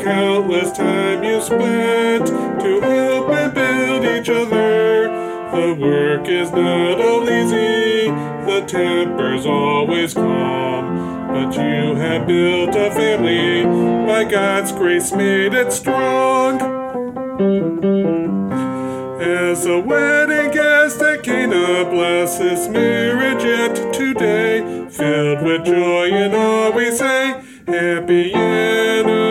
countless time you spent to help and build each other. The work is not all easy, the temper's always calm, but you have built a family, by God's grace made it strong. As a wedding guest at Cana, bless this marriage yet today, filled with joy and awe we say, Happy anniversary.